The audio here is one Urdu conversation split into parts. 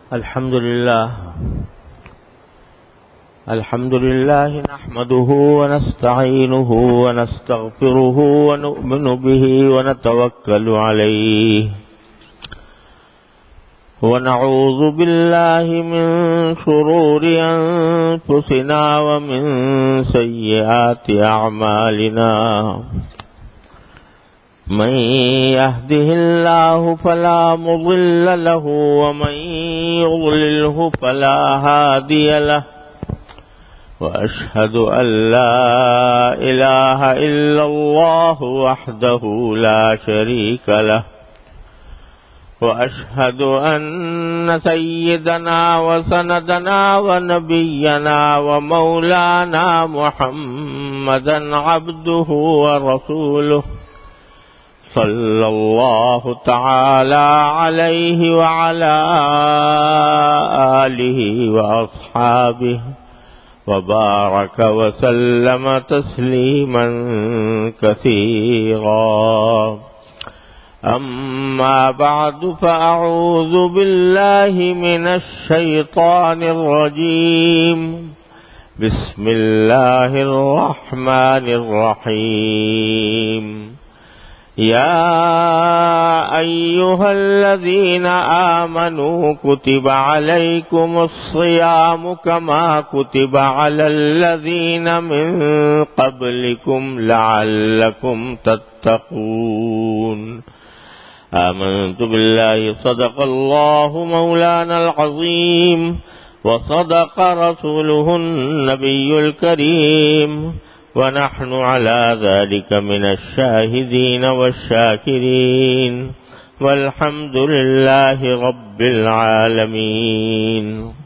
الحمد لله نحمده ونستعينه ونستغفره ونؤمن به ونتوكل عليه ونعوذ بالله من شرور أنفسنا ومن سيئات أعمالنا من يهده الله فلا مضل له ومن يضلله فلا هادي له وأشهد أن لا إله إلا الله وحده لا شريك له وأشهد أن سيدنا وسندنا ونبينا ومولانا محمدا عبده ورسوله صلى الله تعالى عليه وعلى آله وأصحابه وبارك وسلم تسليما كثيرا أما بعد فأعوذ بالله من الشيطان الرجيم بسم الله الرحمن الرحيم يا أيها الذين آمنوا كتب عليكم الصيام كما كتب على الذين من قبلكم لعلكم تتقون آمنت بالله صدق الله مولانا العظيم وصدق رسوله النبي الكريم ونحن على ذلك من الشاهدين والشاكرين والحمد لله رب العالمين.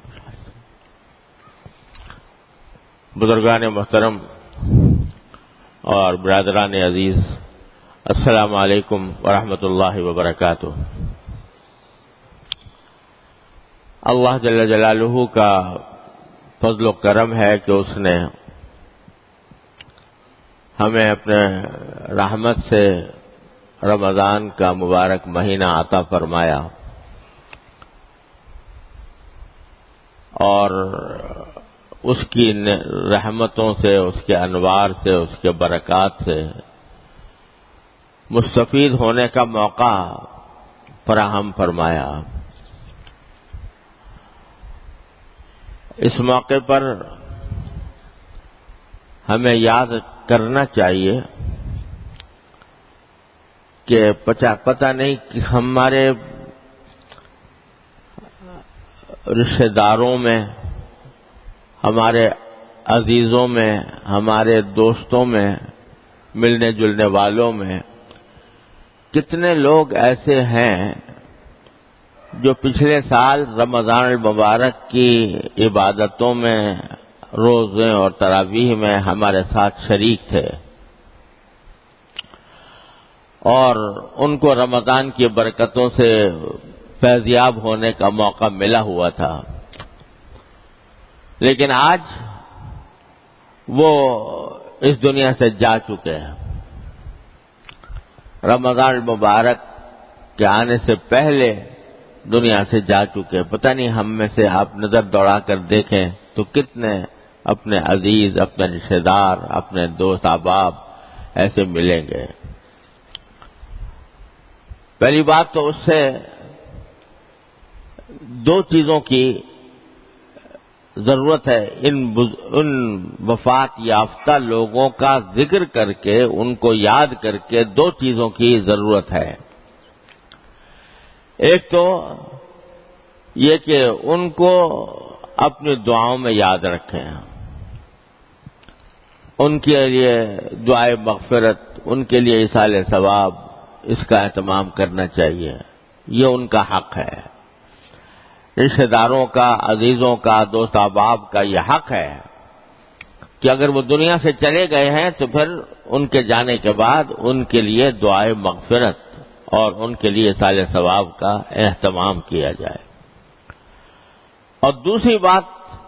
بزرگان محترم اور برادران عزیز، السلام علیکم ورحمۃ اللہ وبرکاتہ. اللہ جل جلالہ کا فضل و کرم ہے کہ اس نے ہمیں اپنے رحمت سے رمضان کا مبارک مہینہ عطا فرمایا اور اس کی رحمتوں سے، اس کے انوار سے، اس کے برکات سے مستفید ہونے کا موقع فراہم فرمایا. اس موقع پر ہمیں یاد کرنا چاہیے کہ پتہ نہیں کہ ہمارے رشتہ داروں میں، ہمارے عزیزوں میں، ہمارے دوستوں میں، ملنے جلنے والوں میں کتنے لوگ ایسے ہیں جو پچھلے سال رمضان المبارک کی عبادتوں میں، روزے اور تراویح میں ہمارے ساتھ شریک تھے اور ان کو رمضان کی برکتوں سے فیضیاب ہونے کا موقع ملا ہوا تھا، لیکن آج وہ اس دنیا سے جا چکے ہیں. رمضان المبارک کے آنے سے پہلے دنیا سے جا چکے. پتہ نہیں ہم میں سے آپ نظر دوڑا کر دیکھیں تو کتنے اپنے عزیز، اپنے رشتہ دار، اپنے دوست احباب ایسے ملیں گے. پہلی بات تو اس سے دو چیزوں کی ضرورت ہے. ان وفات یافتہ لوگوں کا ذکر کر کے، ان کو یاد کر کے دو چیزوں کی ضرورت ہے. ایک تو یہ کہ ان کو اپنی دعاؤں میں یاد رکھیں، ان کے لیے دعائے مغفرت، ان کے لیے ایصال ثواب، اس کا اہتمام کرنا چاہیے. یہ ان کا حق ہے. رشتہ داروں کا، عزیزوں کا، دوست احباب کا یہ حق ہے کہ اگر وہ دنیا سے چلے گئے ہیں تو پھر ان کے جانے کے بعد ان کے لیے دعائے مغفرت اور ان کے لیے ایصال ثواب کا اہتمام کیا جائے. اور دوسری بات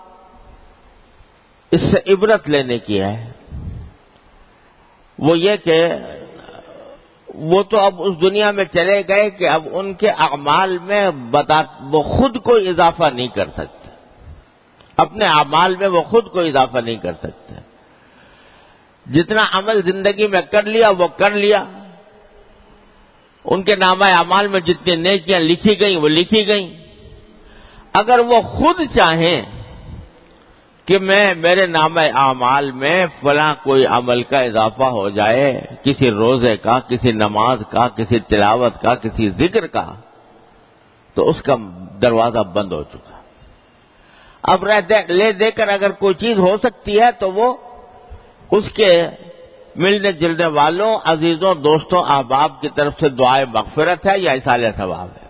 اس سے عبرت لینے کی ہے، وہ یہ کہ وہ تو اب اس دنیا میں چلے گئے کہ اب ان کے اعمال میں وہ خود کوئی اضافہ نہیں کر سکتے، اپنے اعمال میں وہ خود کوئی اضافہ نہیں کر سکتے. جتنا عمل زندگی میں کر لیا وہ کر لیا. ان کے نامہ اعمال میں جتنی نیکیاں لکھی گئیں وہ لکھی گئیں. اگر وہ خود چاہیں کہ میرے نامہ اعمال میں فلاں کوئی عمل کا اضافہ ہو جائے، کسی روزے کا، کسی نماز کا، کسی تلاوت کا، کسی ذکر کا، تو اس کا دروازہ بند ہو چکا. اب لے دے کر اگر کوئی چیز ہو سکتی ہے تو وہ اس کے ملنے جلنے والوں، عزیزوں، دوستوں، احباب کی طرف سے دعائے مغفرت ہے یا ایصال ثواب ہے.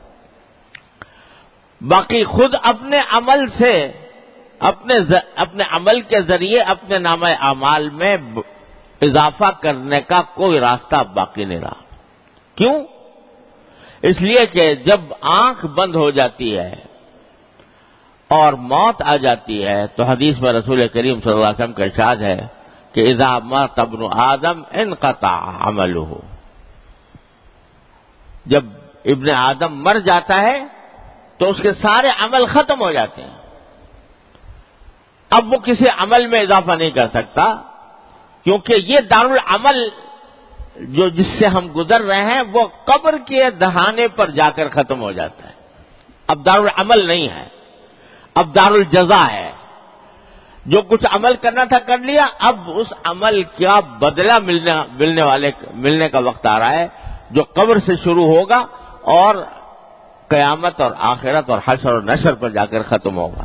باقی خود اپنے عمل سے، اپنے عمل کے ذریعے اپنے نامہ اعمال میں اضافہ کرنے کا کوئی راستہ باقی نہیں رہا. کیوں؟ اس لیے کہ جب آنکھ بند ہو جاتی ہے اور موت آ جاتی ہے تو حدیث میں رسول کریم صلی اللہ علیہ وسلم کا ارشاد ہے کہ اذا مات ابن آدم انقطع عمله. جب ابن آدم مر جاتا ہے تو اس کے سارے عمل ختم ہو جاتے ہیں. اب وہ کسی عمل میں اضافہ نہیں کر سکتا، کیونکہ یہ دارالعمل جس سے ہم گزر رہے ہیں وہ قبر کے دہانے پر جا کر ختم ہو جاتا ہے. اب دارالعمل نہیں ہے، اب دارالجزا ہے. جو کچھ عمل کرنا تھا کر لیا، اب اس عمل کا بدلہ ملنے کا وقت آ رہا ہے، جو قبر سے شروع ہوگا اور قیامت اور آخرت اور حشر اور نشر پر جا کر ختم ہوگا.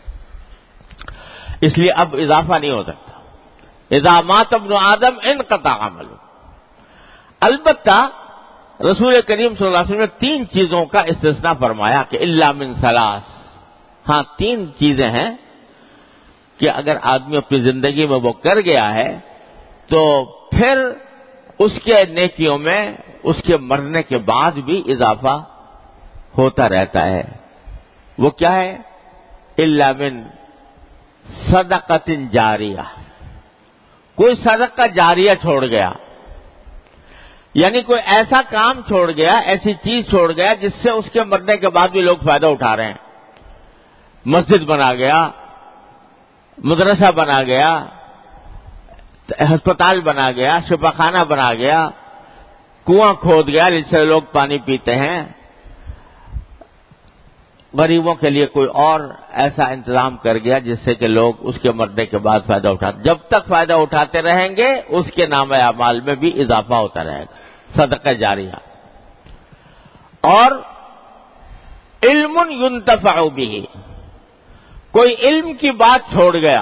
اس لیے اب اضافہ نہیں ہو سکتا. اذا مات ابن آدم انقطع عمله. البتہ رسول کریم صلی اللہ علیہ وسلم نے 3 چیزوں کا استثناء فرمایا کہ الا من ثلاث. ہاں 3 چیزیں ہیں کہ اگر آدمی اپنی زندگی میں وہ کر گیا ہے تو پھر اس کے نیکیوں میں اس کے مرنے کے بعد بھی اضافہ ہوتا رہتا ہے. وہ کیا ہے؟ الا من صدقۃ جاریہ. کوئی صدقہ جاریہ چھوڑ گیا، یعنی کوئی ایسا کام چھوڑ گیا، ایسی چیز چھوڑ گیا جس سے اس کے مرنے کے بعد بھی لوگ فائدہ اٹھا رہے ہیں. مسجد بنا گیا، مدرسہ بنا گیا، ہسپتال بنا گیا، شفا خانہ بنا گیا، کنواں کھود گیا جس سے لوگ پانی پیتے ہیں، غریبوں کے لیے کوئی اور ایسا انتظام کر گیا جس سے کہ لوگ اس کے مرنے کے بعد فائدہ اٹھاتے. جب تک فائدہ اٹھاتے رہیں گے اس کے نامہ اعمال میں بھی اضافہ ہوتا رہے گا. صدقہ جاریہ. اور علم ينتفع به. کوئی علم کی بات چھوڑ گیا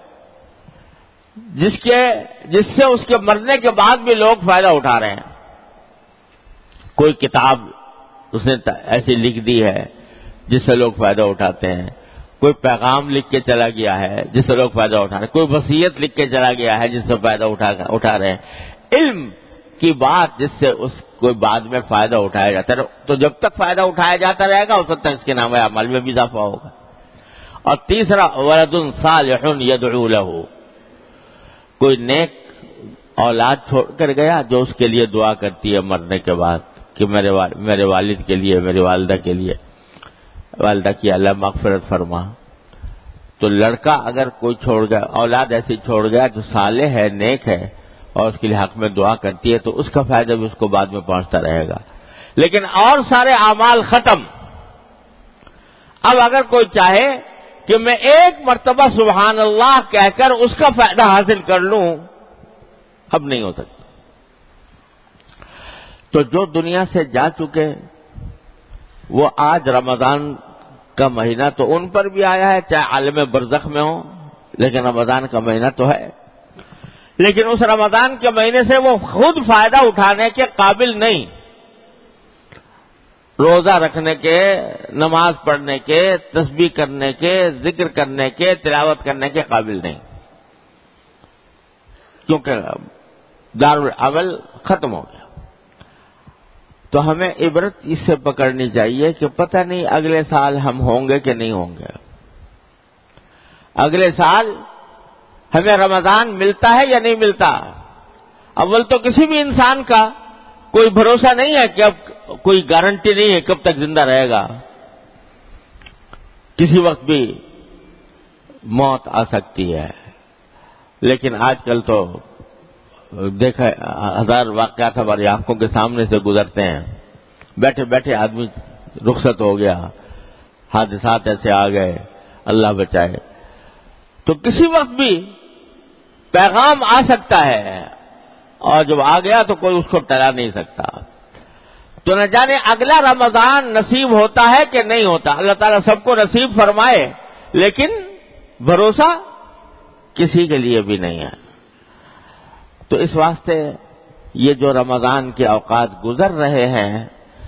جس سے اس کے مرنے کے بعد بھی لوگ فائدہ اٹھا رہے ہیں. کوئی کتاب اس نے ایسی لکھ دی ہے جس سے لوگ فائدہ اٹھاتے ہیں. کوئی پیغام لکھ کے چلا گیا ہے جس سے لوگ فائدہ اٹھا رہے ہیں. کوئی وصیت لکھ کے چلا گیا ہے جس سے فائدہ اٹھا رہے ہیں. علم کی بات جس سے اس کوئی بعد میں فائدہ اٹھایا جاتا ہے، تو جب تک فائدہ اٹھایا جاتا رہے گا اس وقت تک اس کے نامہ اعمال میں بھی اضافہ ہوگا. اور تیسرا ولد صالح يدعو له. کوئی نیک اولاد چھوڑ کر گیا جو اس کے لیے دعا کرتی ہے مرنے کے بعد کہ میرے والد کے لیے، میری والدہ کے لیے، والدہ کی اللہ مغفرت فرما. تو لڑکا اگر کوئی چھوڑ گیا، اولاد ایسی چھوڑ گیا جو صالح ہے، نیک ہے اور اس کے لیے حق میں دعا کرتی ہے، تو اس کا فائدہ بھی اس کو بعد میں پہنچتا رہے گا. لیکن اور سارے اعمال ختم. اب اگر کوئی چاہے کہ میں ایک مرتبہ سبحان اللہ کہہ کر اس کا فائدہ حاصل کر لوں، اب نہیں ہو سکتا. تو جو دنیا سے جا چکے وہ آج رمضان کا مہینہ تو ان پر بھی آیا ہے، چاہے عالم برزخ میں ہو، لیکن رمضان کا مہینہ تو ہے. لیکن اس رمضان کے مہینے سے وہ خود فائدہ اٹھانے کے قابل نہیں، روزہ رکھنے کے، نماز پڑھنے کے، تسبیح کرنے کے، ذکر کرنے کے، تلاوت کرنے کے قابل نہیں، کیونکہ دارالعمل ختم ہو گیا. تو ہمیں عبرت اس سے پکڑنی چاہیے کہ پتہ نہیں اگلے سال ہم ہوں گے کہ نہیں ہوں گے. اگلے سال ہمیں رمضان ملتا ہے یا نہیں ملتا. اول تو کسی بھی انسان کا کوئی بھروسہ نہیں ہے کہ اب کوئی گارنٹی نہیں ہے کب تک زندہ رہے گا، کسی وقت بھی موت آ سکتی ہے۔ لیکن آج کل تو دیکھا ہزار واقعات ہماری آنکھوں کے سامنے سے گزرتے ہیں، بیٹھے بیٹھے آدمی رخصت ہو گیا، حادثات ایسے آ گئے، اللہ بچائے۔ تو کسی وقت بھی پیغام آ سکتا ہے، اور جب آ گیا تو کوئی اس کو ٹلا نہیں سکتا۔ تو نہ جانے اگلا رمضان نصیب ہوتا ہے کہ نہیں ہوتا، اللہ تعالیٰ سب کو نصیب فرمائے، لیکن بھروسہ کسی کے لیے بھی نہیں ہے۔ تو اس واسطے یہ جو رمضان کے اوقات گزر رہے ہیں،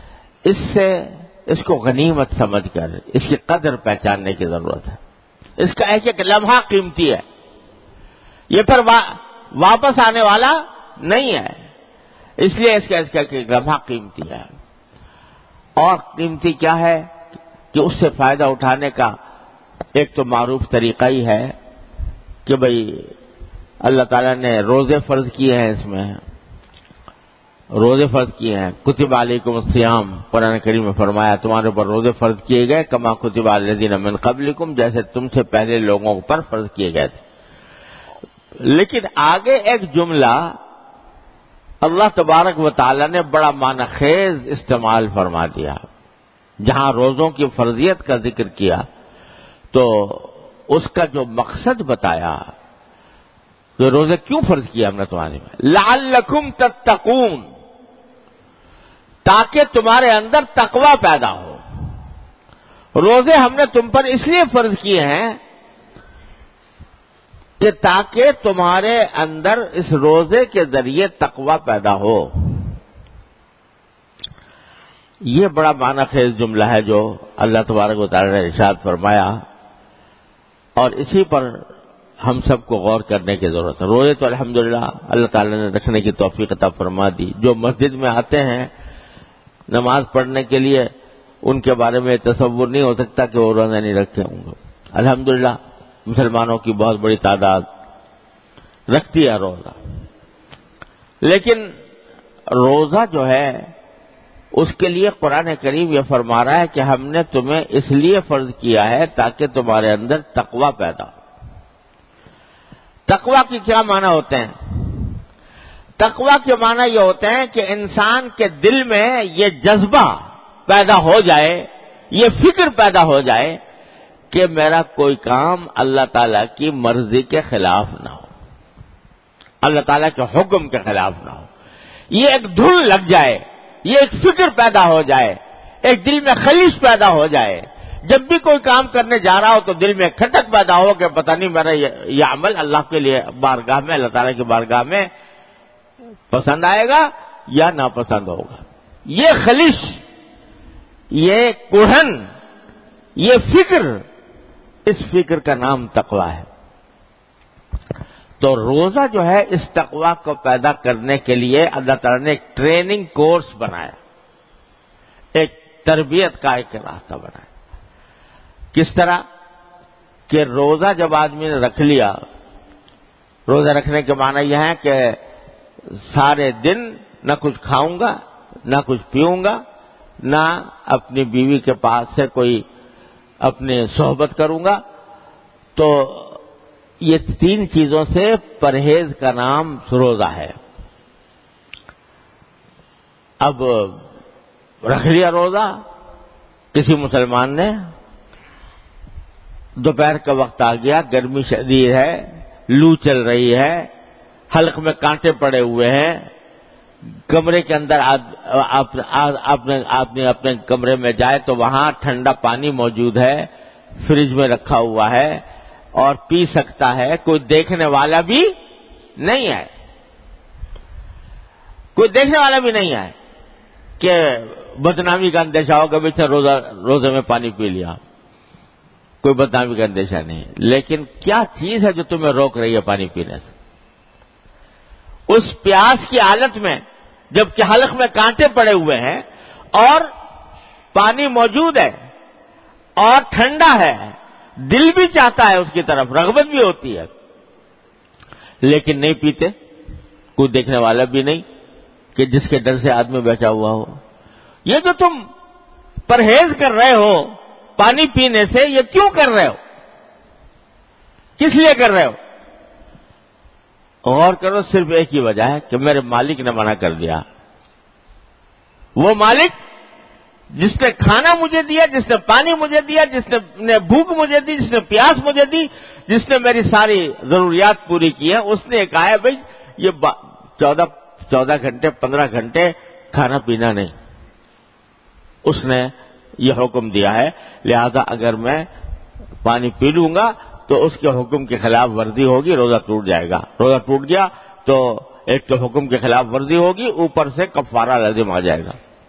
اس کو غنیمت سمجھ کر اس کی قدر پہچاننے کی ضرورت ہے۔ اس کا ایک ایک لمحہ قیمتی ہے، یہ پھر واپس آنے والا نہیں ہے، اس لیے اس کا ایک لمحہ قیمتی ہے۔ اور قیمتی کیا ہے کہ اس سے فائدہ اٹھانے کا ایک تو معروف طریقہ ہی ہے کہ بھئی اللہ تعالیٰ نے روزے فرض کیے ہیں، اس میں روزے فرض کیے ہیں۔ کتب علیکم الصیام، قرآن کریم میں فرمایا تمہارے اوپر روزے فرض کیے گئے، کما کتب علی الذین من قبلکم، جیسے تم سے پہلے لوگوں پر فرض کیے گئے تھے۔ لیکن آگے ایک جملہ اللہ تبارک و تعالیٰ نے بڑا معنی خیز استعمال فرما دیا۔ جہاں روزوں کی فرضیت کا ذکر کیا تو اس کا جو مقصد بتایا کہ روزے کیوں فرض کیا ہم نے تمہارے میں، لعلکم تتقون، تاکہ تمہارے اندر تقوی پیدا ہو۔ روزے ہم نے تم پر اس لیے فرض کیے ہیں کہ تاکہ تمہارے اندر اس روزے کے ذریعے تقوی پیدا ہو۔ یہ بڑا معنی خیز جملہ ہے جو اللہ تبارک و تعالی نے ارشاد فرمایا، اور اسی پر ہم سب کو غور کرنے کی ضرورت ہے۔ روزے تو الحمدللہ اللہ تعالی نے رکھنے کی توفیق عطا فرما دی۔ جو مسجد میں آتے ہیں نماز پڑھنے کے لیے، ان کے بارے میں تصور نہیں ہو سکتا کہ وہ روزہ نہیں رکھتے ہوں گے۔ الحمدللہ مسلمانوں کی بہت بڑی تعداد رکھتی ہے روزہ، لیکن روزہ جو ہے اس کے لیے قرآن کریم یہ فرما رہا ہے کہ ہم نے تمہیں اس لیے فرض کیا ہے تاکہ تمہارے اندر تقوی پیدا ہو۔ تقوی کے کیا معنی ہوتے ہیں؟ تقوی کے معنی یہ ہوتے ہیں کہ انسان کے دل میں یہ جذبہ پیدا ہو جائے، یہ فکر پیدا ہو جائے کہ میرا کوئی کام اللہ تعالیٰ کی مرضی کے خلاف نہ ہو، اللہ تعالیٰ کے حکم کے خلاف نہ ہو۔ یہ ایک دھن لگ جائے، یہ ایک فکر پیدا ہو جائے، ایک دل میں خلیش پیدا ہو جائے۔ جب بھی کوئی کام کرنے جا رہا ہو تو دل میں کھٹک پیدا ہو کہ پتہ نہیں میرا یہ عمل اللہ کے لیے بارگاہ میں، اللہ تعالیٰ کی بارگاہ میں پسند آئے گا یا ناپسند ہوگا۔ یہ خلیش، یہ کوڑھن، یہ فکر، اس فکر کا نام تقوی ہے۔ تو روزہ جو ہے اس تقوی کو پیدا کرنے کے لیے اللہ تعالیٰ نے ایک ٹریننگ کورس بنایا، ایک تربیت کا ایک راستہ بنایا۔ کس طرح کہ روزہ جب آدمی نے رکھ لیا، روزہ رکھنے کے معنی یہ ہے کہ سارے دن نہ کچھ کھاؤں گا، نہ کچھ پیوں گا، نہ اپنی بیوی کے پاس سے کوئی اپنے صحبت کروں گا۔ تو یہ تین چیزوں سے پرہیز کا نام روزہ ہے۔ اب رکھ لیا روزہ کسی مسلمان نے، دوپہر کا وقت آ گیا، گرمی شدید ہے، لو چل رہی ہے، حلق میں کانٹے پڑے ہوئے ہیں، کمرے کے اندر آپ اپنے کمرے میں جائے تو وہاں ٹھنڈا پانی موجود ہے، فریج میں رکھا ہوا ہے اور پی سکتا ہے، کوئی دیکھنے والا بھی نہیں ہے، کوئی دیکھنے والا بھی نہیں ہے کہ بدنامی کا اندیشہ ہو کہ بیچا روزے میں پانی پی لیا، کوئی بدنامی کا اندیشہ نہیں۔ لیکن کیا چیز ہے جو تمہیں روک رہی ہے پانی پینے سے؟ اس پیاس کی حالت میں جبکہ حلق میں کانٹے پڑے ہوئے ہیں اور پانی موجود ہے اور ٹھنڈا ہے، دل بھی چاہتا ہے اس کی طرف، رغبت بھی ہوتی ہے، لیکن نہیں پیتے، کوئی دیکھنے والا بھی نہیں، کہ جس کے ڈر سے آدمی بیٹھا ہوا ہو. یہ جو تم پرہیز کر رہے ہو پانی پینے سے، یہ کیوں کر رہے ہو؟ کس لیے کر رہے ہو؟ غور کرو، صرف ایک ہی وجہ ہے کہ میرے مالک نے منع کر دیا. وہ مالک جس نے کھانا مجھے دیا، جس نے پانی مجھے دیا، جس نے بھوک مجھے دی، جس نے پیاس مجھے دی، جس نے میری ساری ضروریات پوری کی ہیں، اس نے کہا ہے بھائی یہ 14 گھنٹے 15 گھنٹے کھانا پینا نہیں. اس نے یہ حکم دیا ہے، لہذا اگر میں پانی پی لوں گا تو اس کے حکم کے خلاف ورزی ہوگی، روزہ ٹوٹ جائے گا. روزہ ٹوٹ گیا تو ایک تو حکم کے خلاف ورزی ہوگی، اوپر سے کفارہ لازم آ جائے گا.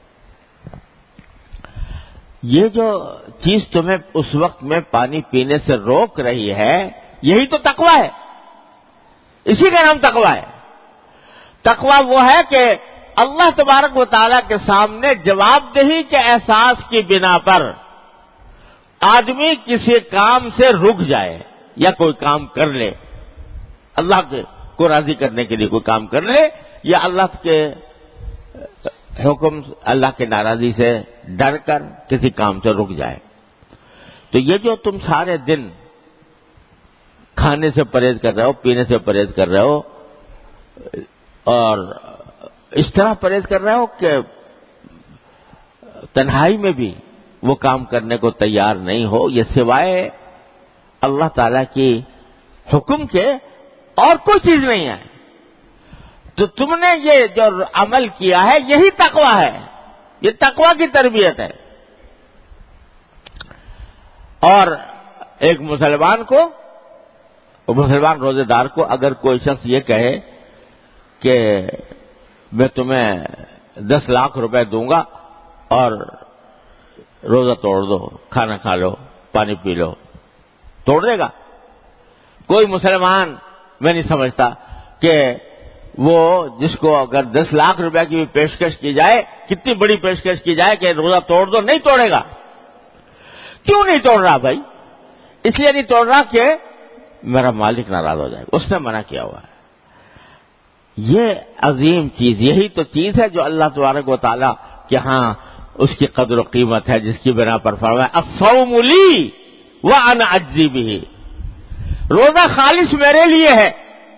یہ جو چیز تمہیں اس وقت میں پانی پینے سے روک رہی ہے، یہی تو تقویٰ ہے. اسی کا نام تقویٰ ہے. تقویٰ وہ ہے کہ اللہ تبارک و تعالیٰ کے سامنے جواب دہی کے احساس کی بنا پر آدمی کسی کام سے رک جائے یا کوئی کام کر لے، اللہ کو راضی کرنے کے لیے کوئی کام کر لے، یا اللہ کے حکم اللہ کے ناراضی سے ڈر کر کسی کام سے رک جائے. تو یہ جو تم سارے دن کھانے سے پرہیز کر رہے ہو، پینے سے پرہیز کر رہے ہو، اور اس طرح پرہیز کر رہے ہو کہ تنہائی میں بھی وہ کام کرنے کو تیار نہیں ہو، یہ سوائے اللہ تعالی کی حکم کے اور کوئی چیز نہیں ہے. تو تم نے یہ جو عمل کیا ہے یہی تقویٰ ہے، یہ تقویٰ کی تربیت ہے. اور ایک مسلمان روزے دار کو اگر کوئی شخص یہ کہے کہ میں تمہیں 10 لاکھ روپے دوں گا اور روزہ توڑ دو، کھانا کھا لو، پانی پی لو، توڑ دے گا؟ کوئی مسلمان میں نہیں سمجھتا کہ وہ جس کو اگر 10 لاکھ روپے کی بھی پیشکش کی جائے، کتنی بڑی پیشکش کی جائے کہ روزہ توڑ دو، نہیں توڑے گا. کیوں نہیں توڑ رہا بھائی؟ اس لیے نہیں توڑ رہا کہ میرا مالک ناراض ہو جائے گا، اس نے منع کیا ہوا ہے. یہ عظیم چیز، یہی تو چیز ہے جو اللہ تبارک و تعالیٰ کہ ہاں اس کی قدر و قیمت ہے، جس کی بنا پر فرمایا الصوم لی وانا اجزی بہ. روزہ خالص میرے لیے ہے،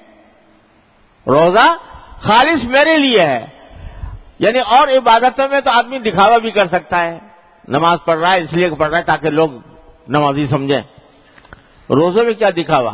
روزہ خالص میرے لیے ہے. یعنی اور عبادتوں میں تو آدمی دکھاوا بھی کر سکتا ہے، نماز پڑھ رہا ہے اس لیے پڑھ رہا ہے تاکہ لوگ نمازی سمجھیں. روزے میں کیا دکھاوا؟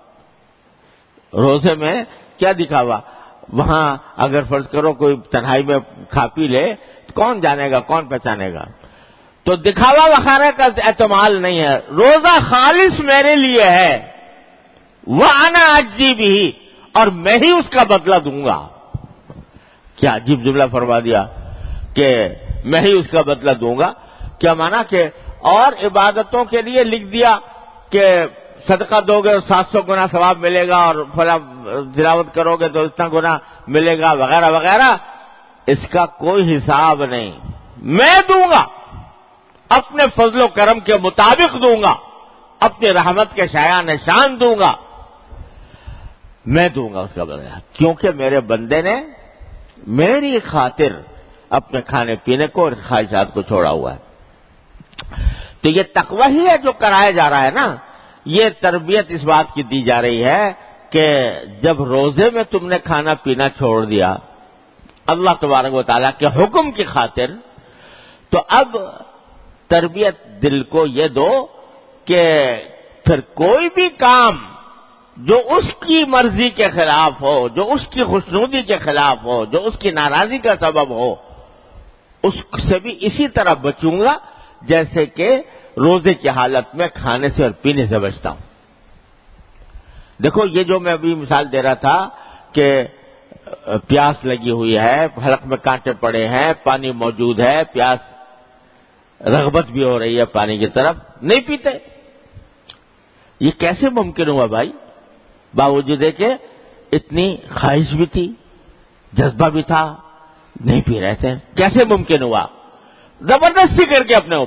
روزے میں کیا دکھاوا؟ وہاں اگر فرض کرو کوئی تنہائی میں کھا پی لے، کون جانے گا، کون پہچانے گا؟ تو دکھاوا وغیرہ کا احتمال نہیں ہے. روزہ خالص میرے لیے ہے، وَأَنَا أَجْزِي بِهِ، اور میں ہی اس کا بدلہ دوں گا. کیا عجیب جملہ فرما دیا کہ میں ہی اس کا بدلہ دوں گا. کیا مانا کہ اور عبادتوں کے لیے لکھ دیا کہ صدقہ دو گے 700 گنا ثواب ملے گا، اور فلاں تلاوت کرو گے تو اتنا گنا ملے گا، وغیرہ وغیرہ. اس کا کوئی حساب نہیں. میں دوں گا، اپنے فضل و کرم کے مطابق دوں گا، اپنی رحمت کے شایان شان دوں گا، میں دوں گا اس کا بدلہ. کیونکہ میرے بندے نے میری خاطر اپنے کھانے پینے کو اور خواہشات کو چھوڑا ہوا ہے. تو یہ تقویٰ ہی ہے جو کرایا جا رہا ہے نا. یہ تربیت اس بات کی دی جا رہی ہے کہ جب روزے میں تم نے کھانا پینا چھوڑ دیا اللہ تبارک و تعالیٰ کے حکم کی خاطر، تو اب تربیت دل کو یہ دو کہ پھر کوئی بھی کام جو اس کی مرضی کے خلاف ہو، جو اس کی خوشنودی کے خلاف ہو، جو اس کی ناراضی کا سبب ہو، اس سے بھی اسی طرح بچوں گا جیسے کہ روزے کی حالت میں کھانے سے اور پینے سے بچتا ہوں. دیکھو یہ جو میں ابھی مثال دے رہا تھا کہ پیاس لگی ہوئی ہے، حلق میں کانٹے پڑے ہیں، پانی موجود ہے، پیاس رغبت بھی ہو رہی ہے پانی کی طرف، نہیں پیتے. یہ کیسے ممکن ہوا بھائی؟ باوجود کہ اتنی خواہش بھی تھی، جذبہ بھی تھا، نہیں پی رہے تھے. کیسے ممکن ہوا؟ زبردستی کر کے اپنے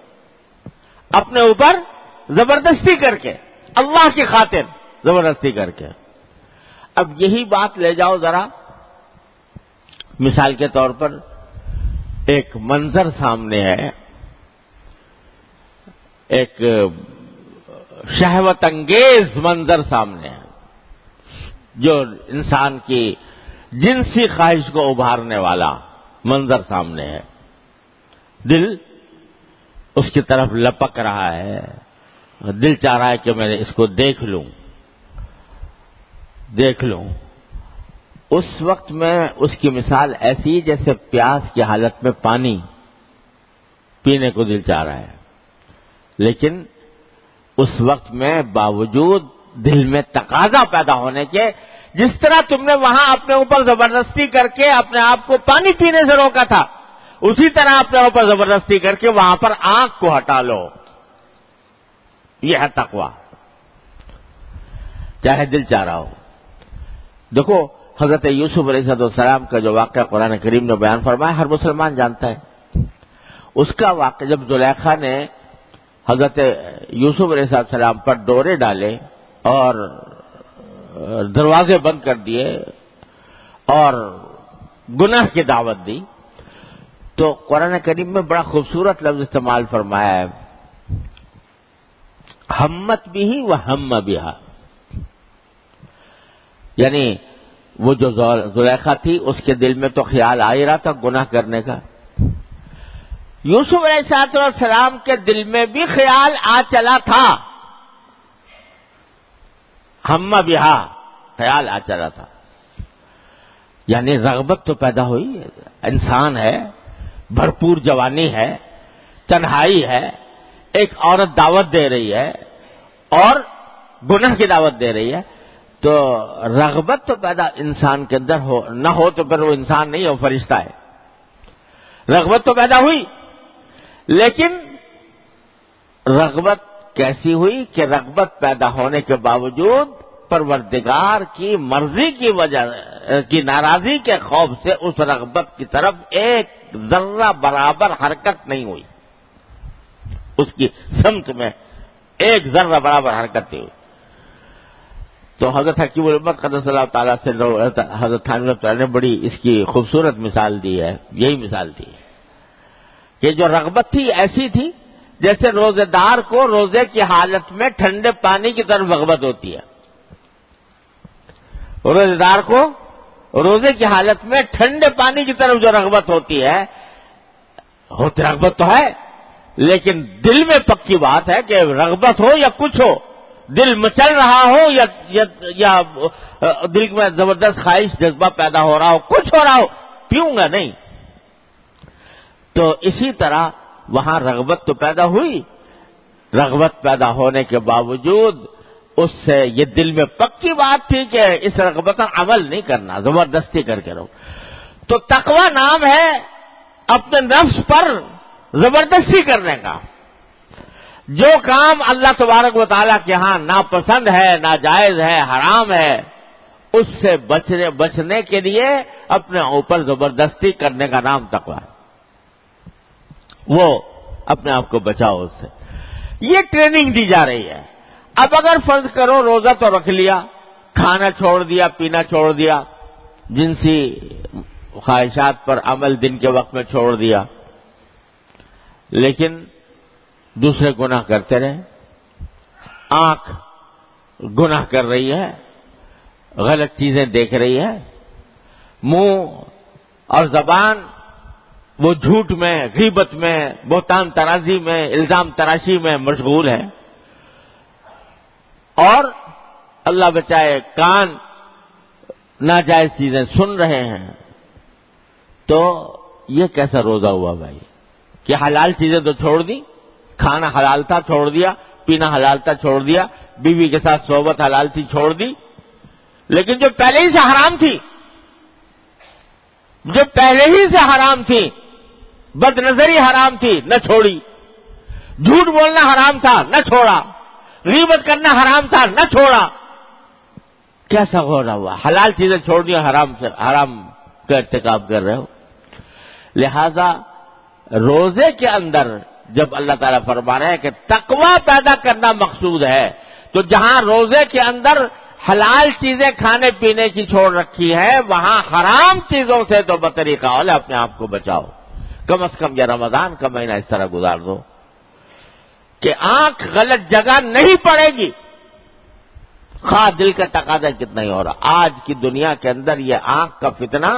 اوپر زبردستی کر کے، اللہ کی خاطر زبردستی کر کے. اب یہی بات لے جاؤ ذرا مثال کے طور پر ایک منظر سامنے ہے، ایک شہوت انگیز منظر سامنے ہے جو انسان کی جنسی خواہش کو ابھارنے والا منظر سامنے ہے. دل اس کی طرف لپک رہا ہے، دل چاہ رہا ہے کہ میں اس کو دیکھ لوں. اس وقت میں اس کی مثال ایسی جیسے پیاس کی حالت میں پانی پینے کو دل چاہ رہا ہے، لیکن اس وقت میں باوجود دل میں تقاضا پیدا ہونے کے، جس طرح تم نے وہاں اپنے اوپر زبردستی کر کے اپنے آپ کو پانی پینے سے روکا تھا، اسی طرح اپنے اوپر زبردستی کر کے وہاں پر آنکھ کو ہٹا لو. یہ ہے تقویٰ، چاہے دل چاہ رہا ہو. دیکھو حضرت یوسف علیہ السلام کا جو واقعہ قرآن کریم نے بیان فرمایا ہر مسلمان جانتا ہے. اس کا واقعہ جب زلیخا نے حضرت یوسف علیہ السلام پر ڈورے ڈالے اور دروازے بند کر دیے اور گناہ کی دعوت دی، تو قرآن کریم میں بڑا خوبصورت لفظ استعمال فرمایا ہے، ہمت بھی و ہم بہا. یعنی وہ جو زلیخا تھی اس کے دل میں تو خیال آ ہی رہا تھا گناہ کرنے کا، یوسف علیہ السلام کے دل میں بھی خیال آ چلا تھا، ہم بہا خیال آ چلا تھا. یعنی رغبت تو پیدا ہوئی، انسان ہے، بھرپور جوانی ہے، تنہائی ہے، ایک عورت دعوت دے رہی ہے اور گناہ کی دعوت دے رہی ہے، تو رغبت تو پیدا انسان کے اندر ہو، نہ ہو تو پھر وہ انسان نہیں ہے، وہ فرشتہ ہے. رغبت تو پیدا ہوئی، لیکن رغبت کیسی ہوئی کہ رغبت پیدا ہونے کے باوجود پروردگار کی مرضی کی وجہ کی ناراضی کے خوف سے اس رغبت کی طرف ایک ذرہ برابر حرکت نہیں ہوئی، اس کی سمت میں ایک ذرہ برابر حرکت نہیں ہوئی. تو حضرت حکیم الامت قدس اللہ تعالیٰ سے حضرت تھانوی تعالیٰ نے بڑی اس کی خوبصورت مثال دی ہے. یہی مثال دی ہے کہ جو رغبت تھی ایسی تھی جیسے روزے دار کو روزے کی حالت میں ٹھنڈے پانی کی طرف رغبت ہوتی ہے. روزے دار کو روزے کی حالت میں ٹھنڈے پانی کی طرف جو رغبت ہوتی ہے، رغبت تو ہے لیکن دل میں پکی بات ہے کہ رغبت ہو یا کچھ ہو، دل مچل رہا ہو یا دل میں زبردست خواہش جذبہ پیدا ہو رہا ہو، کچھ ہو رہا ہو، پیوں گا نہیں. تو اسی طرح وہاں رغبت تو پیدا ہوئی، رغبت پیدا ہونے کے باوجود اس سے یہ دل میں پکی بات تھی کہ اس رغبت کا عمل نہیں کرنا، زبردستی کر کے رہو. تو تقویٰ نام ہے اپنے نفس پر زبردستی کرنے کا. جو کام اللہ تبارک و تعالیٰ کے ہاں ناپسند ہے، ناجائز ہے، حرام ہے، اس سے بچنے کے لیے اپنے اوپر زبردستی کرنے کا نام تقویٰ ہے. وہ اپنے آپ کو بچاؤ اس سے. یہ ٹریننگ دی جا رہی ہے. اب اگر فرض کرو روزہ تو رکھ لیا، کھانا چھوڑ دیا، پینا چھوڑ دیا، جنسی خواہشات پر عمل دن کے وقت میں چھوڑ دیا، لیکن دوسرے گناہ کرتے رہے، آنکھ گناہ کر رہی ہے، غلط چیزیں دیکھ رہی ہے، منہ اور زبان وہ جھوٹ میں، غیبت میں، بہتان ترازی میں، الزام تراشی میں مشغول ہے، اور اللہ بچائے کان ناجائز چیزیں سن رہے ہیں. تو یہ کیسا روزہ ہوا بھائی کہ حلال چیزیں تو چھوڑ دی، کھانا حلال تھا چھوڑ دیا، پینا حلال تھا چھوڑ دیا، بیوی کے ساتھ صحبت حلال تھی چھوڑ دی، لیکن جو پہلے ہی سے حرام تھی، جو پہلے ہی سے حرام تھی، بد نظری حرام تھی نہ چھوڑی، جھوٹ بولنا حرام تھا نہ چھوڑا، غیبت کرنا حرام تھا نہ چھوڑا. کیسا ہو رہا ہوا؟ حلال چیزیں چھوڑ دی، حرام کا ارتکاب کر رہے ہو. لہذا روزے کے اندر جب اللہ تعالیٰ فرما رہے ہیں کہ تقویٰ پیدا کرنا مقصود ہے، تو جہاں روزے کے اندر حلال چیزیں کھانے پینے کی چھوڑ رکھی ہے، وہاں حرام چیزوں سے تو بطریقہ اولا اپنے آپ کو بچاؤ. کم از کم یہ رمضان کا مہینہ اس طرح گزار دو کہ آنکھ غلط جگہ نہیں پڑے گی، خواہ دل کا تقاضا کتنا ہی ہو رہا. آج کی دنیا کے اندر یہ آنکھ کا فتنہ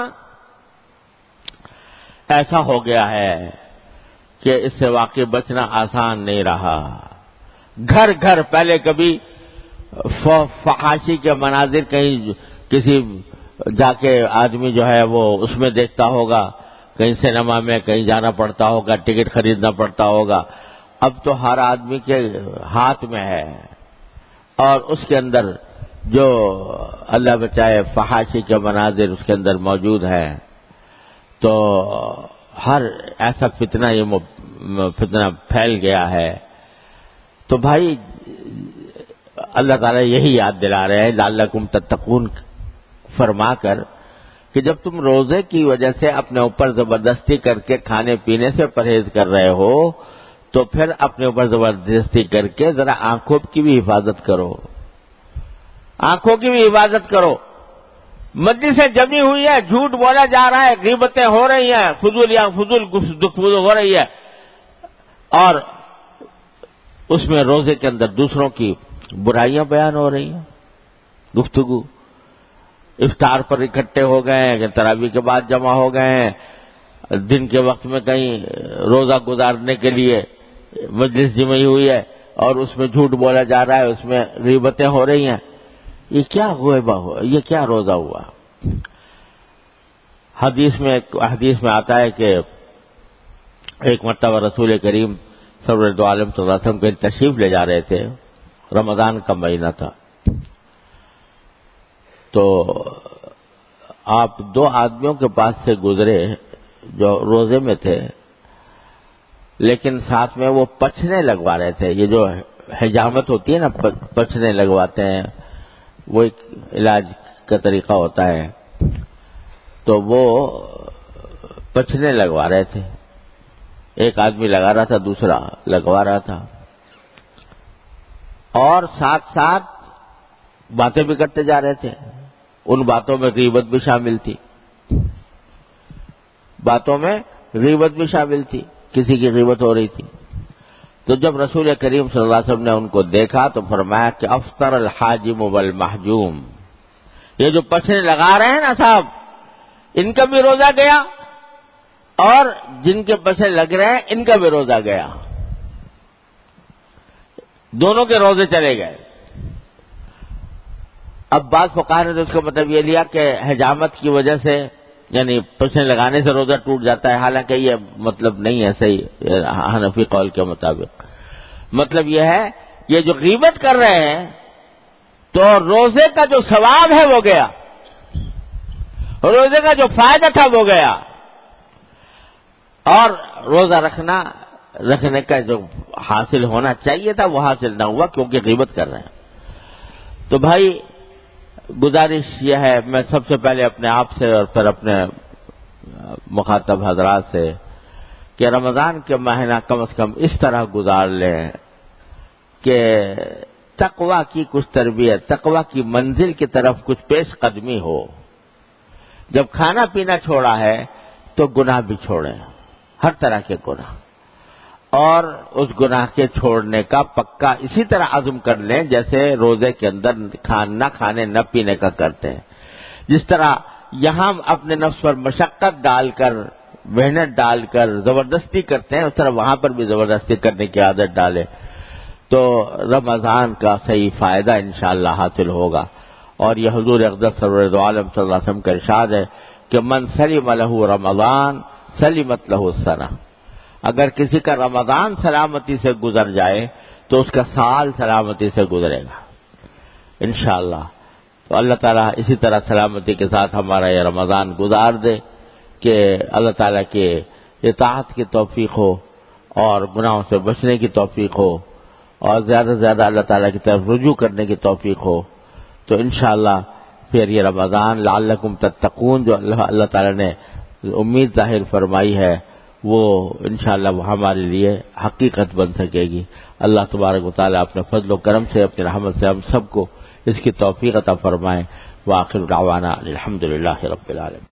ایسا ہو گیا ہے کہ اس سے واقعی بچنا آسان نہیں رہا. گھر گھر پہلے کبھی فحاشی کے مناظر کہیں کسی جا کے آدمی جو ہے وہ اس میں دیکھتا ہوگا، کہیں سینما میں کہیں جانا پڑتا ہوگا، ٹکٹ خریدنا پڑتا ہوگا. اب تو ہر آدمی کے ہاتھ میں ہے، اور اس کے اندر جو اللہ بچائے فحاشی کے مناظر اس کے اندر موجود ہیں. تو ہر ایسا فتنہ فتنہ پھیل گیا ہے. تو بھائی اللہ تعالیٰ یہی یاد دلا رہے ہیں لعلکم تتقون فرما کر کہ جب تم روزے کی وجہ سے اپنے اوپر زبردستی کر کے کھانے پینے سے پرہیز کر رہے ہو تو پھر اپنے اوپر زبردستی کر کے ذرا آنکھوں کی بھی حفاظت کرو، آنکھوں کی بھی حفاظت کرو. مجلسیں جمی ہوئی ہے، جھوٹ بولا جا رہا ہے، غیبتیں ہو رہی ہیں، فضول گفتگو ہو رہی ہے، اور اس میں روزے کے اندر دوسروں کی برائیاں بیان ہو رہی ہیں. گفتگو افطار پر اکٹھے ہو گئے ہیں، تراویح کے بعد جمع ہو گئے ہیں، دن کے وقت میں کہیں روزہ گزارنے کے لیے مجلس جمی ہوئی ہے اور اس میں جھوٹ بولا جا رہا ہے، اس میں غیبتیں ہو رہی ہیں. یہ کیا غیبہ ہوا؟ یہ کیا روزہ ہوا؟ حدیث میں آتا ہے کہ ایک مرتبہ رسول کریم سرور دو عالم صلی اللہ علیہ وسلم کہیں تشریف لے جا رہے تھے، رمضان کا مہینہ تھا. تو آپ دو آدمیوں کے پاس سے گزرے جو روزے میں تھے، لیکن ساتھ میں وہ پچھنے لگوا رہے تھے. یہ جو حجامت ہوتی ہے نا، پچھنے لگواتے ہیں، وہ ایک علاج کا طریقہ ہوتا ہے. تو وہ پچھنے لگوا رہے تھے. ایک آدمی لگا رہا تھا، دوسرا لگوا رہا تھا، اور ساتھ ساتھ باتیں بھی کرتے جا رہے تھے. ان باتوں میں غیبت بھی شامل تھی، کسی کی غیبت ہو رہی تھی. تو جب رسول کریم صلی اللہ علیہ وسلم نے ان کو دیکھا تو فرمایا کہ افطر الحاجم والمحجوم. یہ جو پچھنے لگا رہے ہیں نا صاحب، ان کا بھی روزہ گیا، اور جن کے پچھنے لگ رہے ہیں ان کا بھی روزہ گیا. دونوں کے روزے چلے گئے. اب بعض فقہا نے تو اس کا مطلب یہ لیا کہ حجامت کی وجہ سے، یعنی پچھنے لگانے سے روزہ ٹوٹ جاتا ہے. حالانکہ یہ مطلب نہیں ہے صحیح حنفی قول کے مطابق. مطلب یہ ہے یہ جو غیبت کر رہے ہیں تو روزے کا جو ثواب ہے وہ گیا، روزے کا جو فائدہ تھا وہ گیا، اور روزہ رکھنے کا جو حاصل ہونا چاہیے تھا وہ حاصل نہ ہوا کیونکہ غیبت کر رہے ہیں. تو بھائی گزارش یہ ہے، میں سب سے پہلے اپنے آپ سے اور پھر اپنے مخاطب حضرات سے، کہ رمضان کے مہینہ کم از کم اس طرح گزار لیں کہ تقویٰ کی کچھ تربیت، تقویٰ کی منزل کی طرف کچھ پیش قدمی ہو. جب کھانا پینا چھوڑا ہے تو گناہ بھی چھوڑیں، ہر طرح کے گناہ، اور اس گناہ کے چھوڑنے کا پکا اسی طرح عزم کر لیں جیسے روزے کے اندر نہ کھانے نہ پینے کا کرتے ہیں. جس طرح یہاں اپنے نفس پر مشقت ڈال کر، محنت ڈال کر زبردستی کرتے ہیں، اس طرح وہاں پر بھی زبردستی کرنے کی عادت ڈالے تو رمضان کا صحیح فائدہ انشاءاللہ حاصل ہوگا. اور یہ حضور اقدس سرور دو عالم صلی اللہ علیہ وسلم کا ارشاد ہے کہ من سلم لہ رمضان سلمت لہ السنہ. اگر کسی کا رمضان سلامتی سے گزر جائے تو اس کا سال سلامتی سے گزرے گا انشاءاللہ. تو اللہ تعالیٰ اسی طرح سلامتی کے ساتھ ہمارا یہ رمضان گزار دے کہ اللہ تعالیٰ کے اطاعت کی توفیق ہو اور گناہوں سے بچنے کی توفیق ہو اور زیادہ سے زیادہ اللہ تعالیٰ کی طرف رجوع کرنے کی توفیق ہو. تو انشاءاللہ پھر یہ رمضان لعلکم تتقون جو اللہ تعالیٰ نے امید ظاہر فرمائی ہے وہ انشاءاللہ وہ ہمارے لیے حقیقت بن سکے گی. اللہ تبارک و تعالیٰ اپنے فضل و کرم سے، اپنی رحمت سے ہم سب کو اس کی توفیق عطا فرمائیں۔ وآخر دعوانا الحمدللہ رب العالمین۔